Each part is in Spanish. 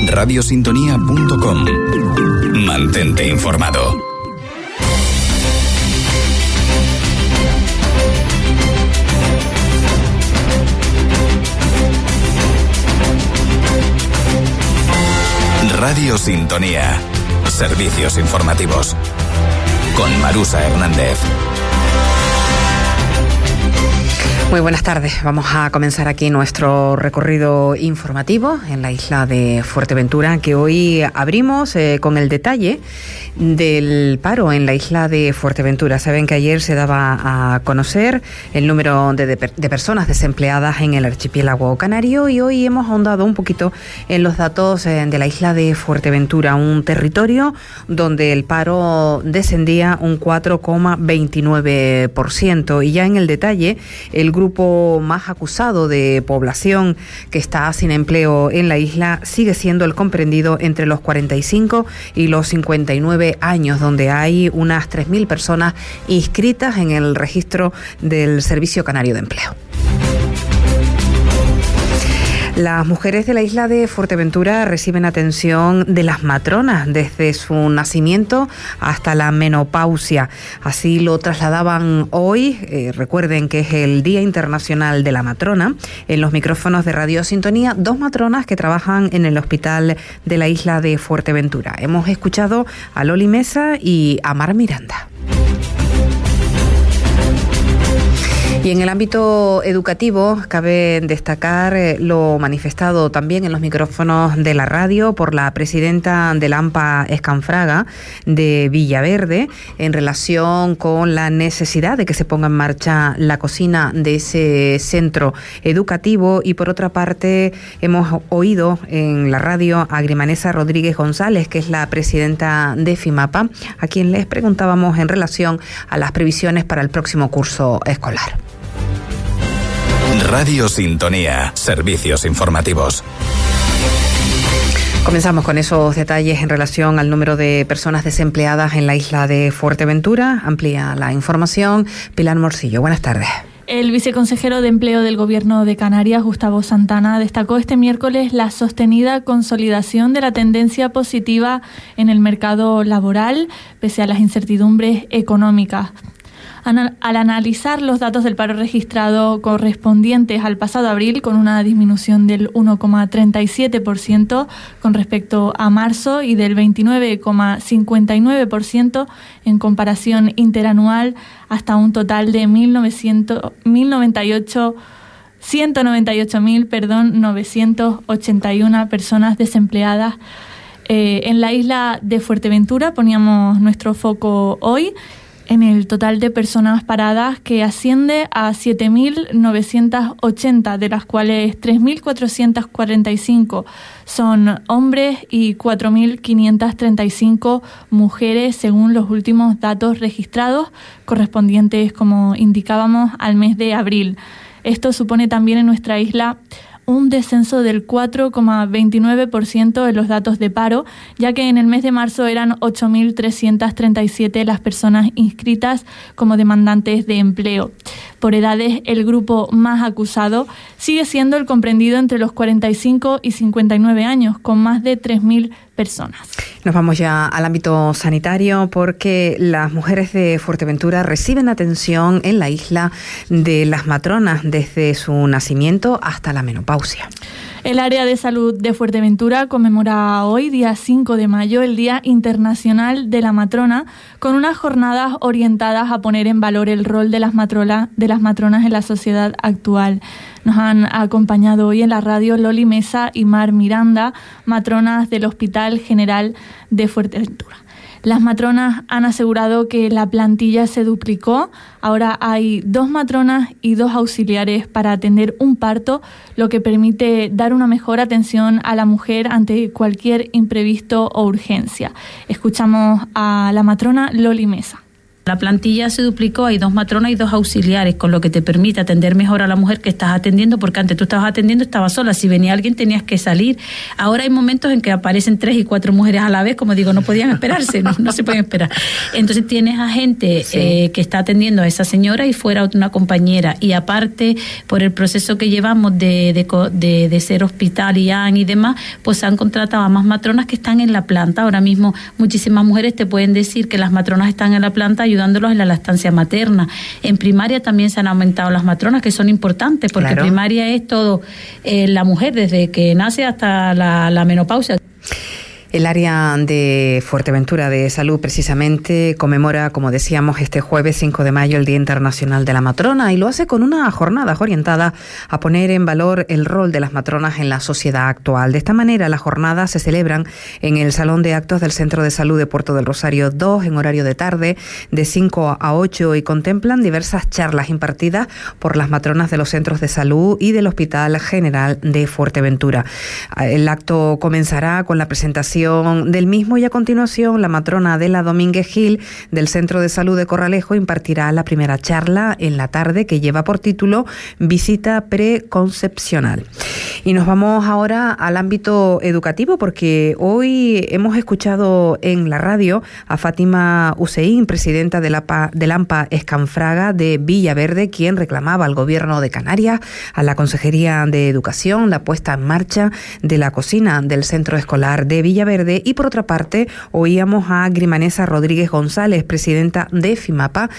radiosintonía.com. Mantente informado. Radio Sintonía. Servicios informativos. Con Marusa Hernández. Muy buenas tardes. Vamos a comenzar aquí nuestro recorrido informativo en la isla de Fuerteventura, que hoy abrimos con el detalle del paro en la isla de Fuerteventura. Saben que ayer se daba a conocer el número de personas desempleadas en el archipiélago canario y hoy hemos ahondado un poquito en los datos de la isla de Fuerteventura, un territorio donde el paro descendía un 4,29%. Y ya en el detalle, el grupo más acusado de población que está sin empleo en la isla sigue siendo el comprendido entre los 45 y los 59 años, donde hay unas 3.000 personas inscritas en el registro del Servicio Canario de Empleo. Las mujeres de la isla de Fuerteventura reciben atención de las matronas desde su nacimiento hasta la menopausia. Así lo trasladaban hoy, recuerden que es el Día Internacional de la Matrona, en los micrófonos de Radio Sintonía, dos matronas que trabajan en el hospital de la isla de Fuerteventura. Hemos escuchado a Loli Mesa y a Mar Miranda. Y en el ámbito educativo cabe destacar lo manifestado también en los micrófonos de la radio por la presidenta del AMPA Escanfraga de Villaverde en relación con la necesidad de que se ponga en marcha la cocina de ese centro educativo. Y por otra parte hemos oído en la radio a Grimanesa Rodríguez González, que es la presidenta de FIMAPA, a quien les preguntábamos en relación a las previsiones para el próximo curso escolar. Radio Sintonía. Servicios informativos. Comenzamos con esos detalles en relación al número de personas desempleadas en la isla de Fuerteventura. Amplía la información Pilar Morcillo. Buenas tardes. El viceconsejero de Empleo del Gobierno de Canarias, Gustavo Santana, destacó este miércoles la sostenida consolidación de la tendencia positiva en el mercado laboral, pese a las incertidumbres económicas. Al analizar los datos del paro registrado correspondientes al pasado abril, con una disminución del 1,37% con respecto a marzo y del 29,59% en comparación interanual, hasta un total de 198.981 personas desempleadas. En la isla de Fuerteventura poníamos nuestro foco hoy en el total de personas paradas, que asciende a 7.980, de las cuales 3.445 son hombres y 4.535 mujeres, según los últimos datos registrados, correspondientes, como indicábamos, al mes de abril. Esto supone también en nuestra isla un descenso del 4,29% en los datos de paro, ya que en el mes de marzo eran 8.337 las personas inscritas como demandantes de empleo. Por edades, el grupo más acusado sigue siendo el comprendido entre los 45 y 59 años, con más de 3.000 personas. Nos vamos ya al ámbito sanitario, porque las mujeres de Fuerteventura reciben atención en la isla de las matronas desde su nacimiento hasta la menopausia. El área de salud de Fuerteventura conmemora hoy, día 5 de mayo, el Día Internacional de la Matrona, con unas jornadas orientadas a poner en valor el rol de las matronas en la sociedad actual. Nos han acompañado hoy en la radio Loli Mesa y Mar Miranda, matronas del Hospital General de Fuerteventura. Las matronas han asegurado que la plantilla se duplicó. Ahora hay 2 matronas y 2 auxiliares para atender un parto, lo que permite dar una mejor atención a la mujer ante cualquier imprevisto o urgencia. Escuchamos a la matrona Loli Mesa. La plantilla se duplicó, hay 2 matronas y 2 auxiliares, con lo que te permite atender mejor a la mujer que estás atendiendo, porque antes tú estabas atendiendo, estabas sola, si venía alguien tenías que salir. Ahora hay momentos en que aparecen 3 y 4 mujeres a la vez, como digo, no podían esperarse, no se pueden esperar. Entonces tienes a gente que está atendiendo a esa señora y fuera una compañera, y aparte, por el proceso que llevamos de ser hospital y demás, pues se han contratado a más matronas que están en la planta. Ahora mismo muchísimas mujeres te pueden decir que las matronas están en la planta ayudándolos en la lactancia materna. En primaria también se han aumentado las matronas, que son importantes, porque primaria es todo la mujer, desde que nace hasta la menopausia. El área de Fuerteventura de Salud precisamente conmemora, como decíamos, este jueves 5 de mayo el Día Internacional de la Matrona, y lo hace con una jornada orientada a poner en valor el rol de las matronas en la sociedad actual. De esta manera, las jornadas se celebran en el Salón de Actos del Centro de Salud de Puerto del Rosario 2 en horario de tarde de 5 a 8 y contemplan diversas charlas impartidas por las matronas de los centros de salud y del Hospital General de Fuerteventura. El acto comenzará con la presentación del mismo y a continuación la matrona Adela Domínguez Gil del Centro de Salud de Corralejo impartirá la primera charla en la tarde, que lleva por título Visita Preconcepcional. Y nos vamos ahora al ámbito educativo, porque hoy hemos escuchado en la radio a Fátima Hussein, presidenta del AMPA Escanfraga de Villaverde, quien reclamaba al Gobierno de Canarias, a la Consejería de Educación, la puesta en marcha de la cocina del centro escolar de Villaverde. Y por otra parte, oíamos a Grimanesa Rodríguez González, presidenta de FIMAPA,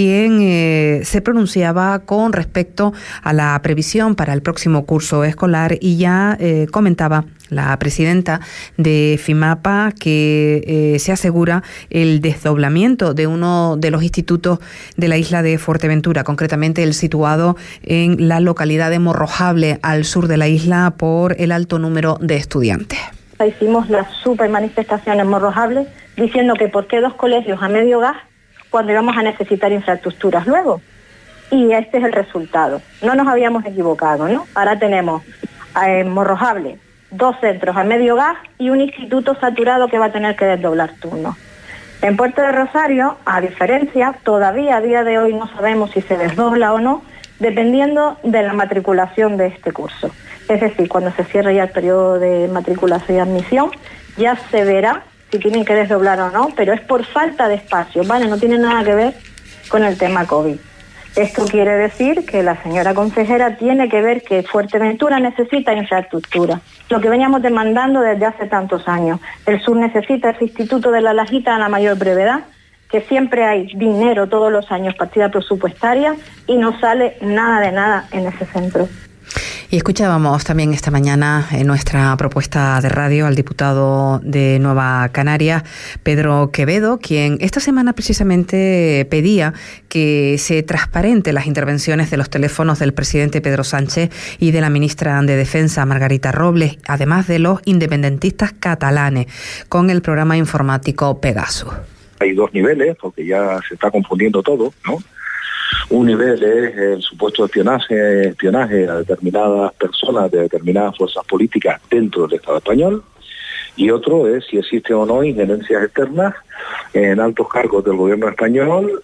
quien se pronunciaba con respecto a la previsión para el próximo curso escolar, y ya comentaba la presidenta de FIMAPA que se asegura el desdoblamiento de uno de los institutos de la isla de Fuerteventura, concretamente el situado en la localidad de Morrojable, al sur de la isla, por el alto número de estudiantes. Hicimos la super manifestación en Morrojable diciendo que por qué 2 colegios a medio gas cuando íbamos a necesitar infraestructuras luego. Y este es el resultado. No nos habíamos equivocado, ¿no? Ahora tenemos en Morrojable 2 centros a medio gas y un instituto saturado que va a tener que desdoblar turnos. En Puerto de Rosario, a diferencia, todavía a día de hoy no sabemos si se desdobla o no, dependiendo de la matriculación de este curso. Es decir, cuando se cierre ya el periodo de matriculación y admisión, ya se verá si tienen que desdoblar o no, pero es por falta de espacio, ¿vale? No tiene nada que ver con el tema COVID. Esto quiere decir que la señora consejera tiene que ver que Fuerteventura necesita infraestructura, lo que veníamos demandando desde hace tantos años. El sur necesita ese instituto de la Lajita a la mayor brevedad, que siempre hay dinero todos los años, partida presupuestaria, y no sale nada de nada en ese centro. Y escuchábamos también esta mañana en nuestra propuesta de radio al diputado de Nueva Canarias, Pedro Quevedo, quien esta semana precisamente pedía que se transparenten las intervenciones de los teléfonos del presidente Pedro Sánchez y de la ministra de Defensa, Margarita Robles, además de los independentistas catalanes, con el programa informático Pegasus. Hay 2 niveles, porque ya se está confundiendo todo, ¿no? Un nivel es el supuesto espionaje a determinadas personas de determinadas fuerzas políticas dentro del Estado español, y otro es si existe o no injerencias externas en altos cargos del gobierno español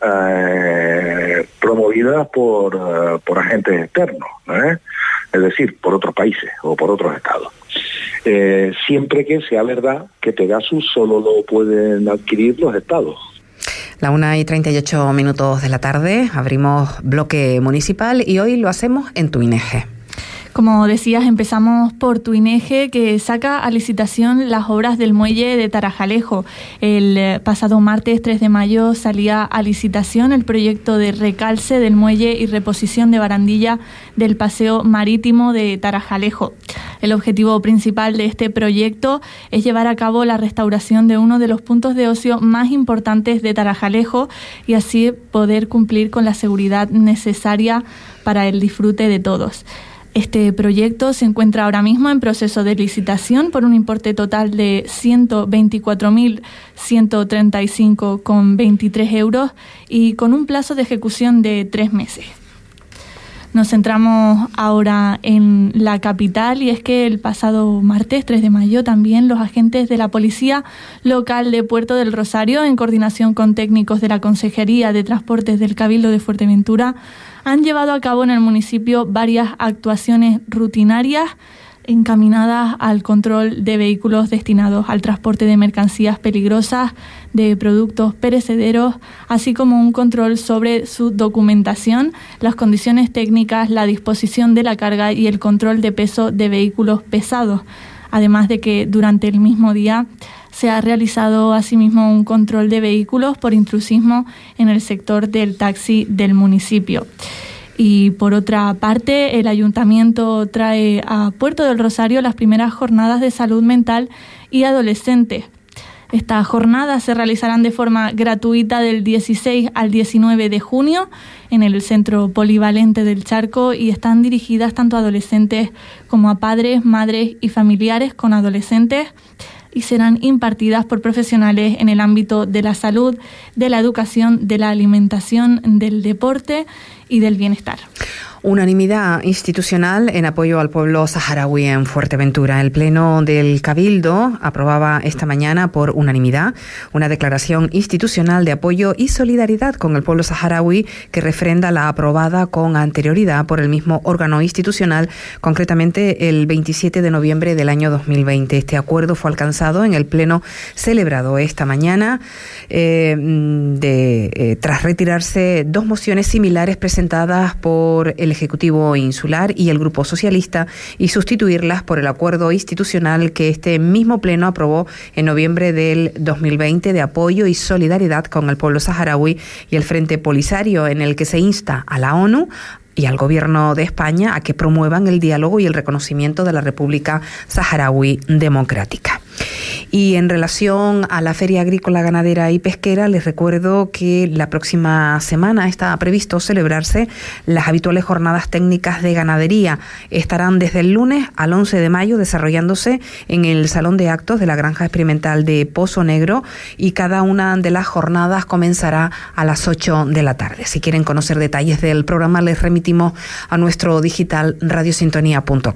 promovidas por agentes externos, es decir, por otros países o por otros estados. Siempre que sea verdad que Pegasus solo lo pueden adquirir los estados. La 1:38 de la tarde, abrimos bloque municipal y hoy lo hacemos en Tuineje. Como decías, empezamos por Tuineje, que saca a licitación las obras del muelle de Tarajalejo. El pasado martes 3 de mayo salía a licitación el proyecto de recalce del muelle y reposición de barandilla del paseo marítimo de Tarajalejo. El objetivo principal de este proyecto es llevar a cabo la restauración de uno de los puntos de ocio más importantes de Tarajalejo y así poder cumplir con la seguridad necesaria para el disfrute de todos. Este proyecto se encuentra ahora mismo en proceso de licitación por un importe total de 124.135,23 euros y con un plazo de ejecución de 3 meses. Nos centramos ahora en la capital y es que el pasado martes 3 de mayo también los agentes de la Policía Local de Puerto del Rosario, en coordinación con técnicos de la Consejería de Transportes del Cabildo de Fuerteventura, han llevado a cabo en el municipio varias actuaciones rutinarias encaminadas al control de vehículos destinados al transporte de mercancías peligrosas, de productos perecederos, así como un control sobre su documentación, las condiciones técnicas, la disposición de la carga y el control de peso de vehículos pesados. Además de que durante el mismo día se ha realizado asimismo un control de vehículos por intrusismo en el sector del taxi del municipio. Y por otra parte, el Ayuntamiento trae a Puerto del Rosario las primeras jornadas de salud mental y adolescentes. Estas jornadas se realizarán de forma gratuita del 16 al 19 de junio en el Centro Polivalente del Charco y están dirigidas tanto a adolescentes como a padres, madres y familiares con adolescentes, y serán impartidas por profesionales en el ámbito de la salud, de la educación, de la alimentación, del deporte y del bienestar. Unanimidad institucional en apoyo al pueblo saharaui en Fuerteventura. El Pleno del Cabildo aprobaba esta mañana por unanimidad una declaración institucional de apoyo y solidaridad con el pueblo saharaui que refrenda la aprobada con anterioridad por el mismo órgano institucional, concretamente el 27 de noviembre del año 2020. Este acuerdo fue alcanzado en el Pleno celebrado esta mañana tras retirarse dos mociones similares presentadas por el Ejecutivo Insular y el Grupo Socialista y sustituirlas por el acuerdo institucional que este mismo Pleno aprobó en noviembre del 2020 de apoyo y solidaridad con el pueblo saharaui y el Frente Polisario, en el que se insta a la ONU y al Gobierno de España a que promuevan el diálogo y el reconocimiento de la República Saharaui Democrática. Y en relación a la Feria Agrícola, Ganadera y Pesquera, les recuerdo que la próxima semana está previsto celebrarse las habituales jornadas técnicas de ganadería. Estarán desde el lunes al 11 de mayo desarrollándose en el Salón de Actos de la Granja Experimental de Pozo Negro y cada una de las jornadas comenzará a las 8 de la tarde. Si quieren conocer detalles del programa, les remitimos a nuestro digital radiosintonía.com.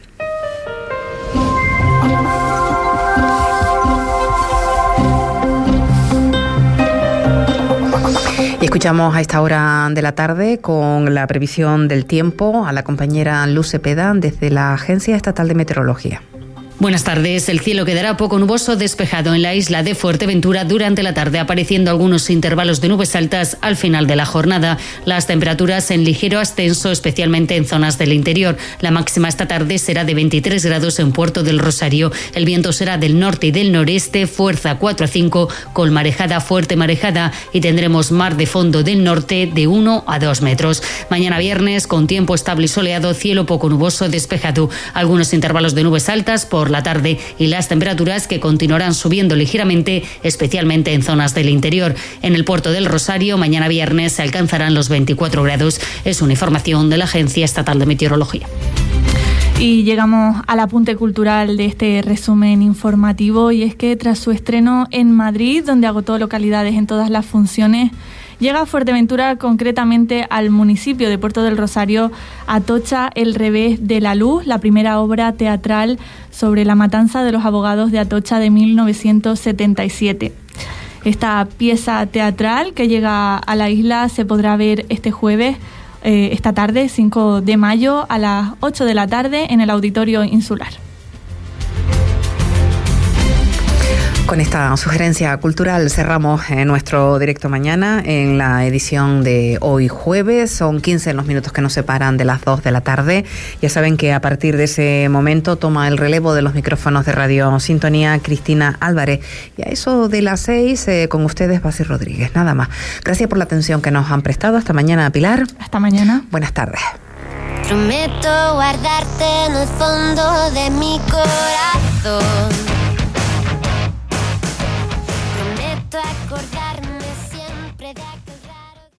Y escuchamos a esta hora de la tarde con la previsión del tiempo a la compañera Luz Cepeda desde la Agencia Estatal de Meteorología. Buenas tardes. El cielo quedará poco nuboso despejado en la isla de Fuerteventura durante la tarde, apareciendo algunos intervalos de nubes altas al final de la jornada. Las temperaturas en ligero ascenso, especialmente en zonas del interior. La máxima esta tarde será de 23 grados en Puerto del Rosario. El viento será del norte y del noreste, fuerza 4 a 5, con marejada, fuerte marejada, y tendremos mar de fondo del norte de 1 a 2 metros. Mañana viernes, con tiempo estable y soleado, cielo poco nuboso despejado. Algunos intervalos de nubes altas por la tarde y las temperaturas que continuarán subiendo ligeramente, especialmente en zonas del interior. En el Puerto del Rosario, mañana viernes se alcanzarán los 24 grados. Es una información de la Agencia Estatal de Meteorología. Y llegamos al apunte cultural de este resumen informativo, y es que tras su estreno en Madrid, donde agotó localidades en todas las funciones, llega a Fuerteventura, concretamente al municipio de Puerto del Rosario, Atocha, el revés de la luz, la primera obra teatral sobre la matanza de los abogados de Atocha de 1977. Esta pieza teatral que llega a la isla se podrá ver este jueves, esta tarde, 5 de mayo, a las 8 de la tarde en el Auditorio Insular. Con esta sugerencia cultural cerramos nuestro directo mañana en la edición de hoy jueves. Son 15 los minutos que nos separan de las 2 de la tarde. Ya saben que a partir de ese momento toma el relevo de los micrófonos de Radio Sintonía Cristina Álvarez. Y a eso de las 6 con ustedes Basi Rodríguez. Nada más. Gracias por la atención que nos han prestado. Hasta mañana, Pilar. Hasta mañana. Buenas tardes. Prometo guardarte en el fondo de mi corazón.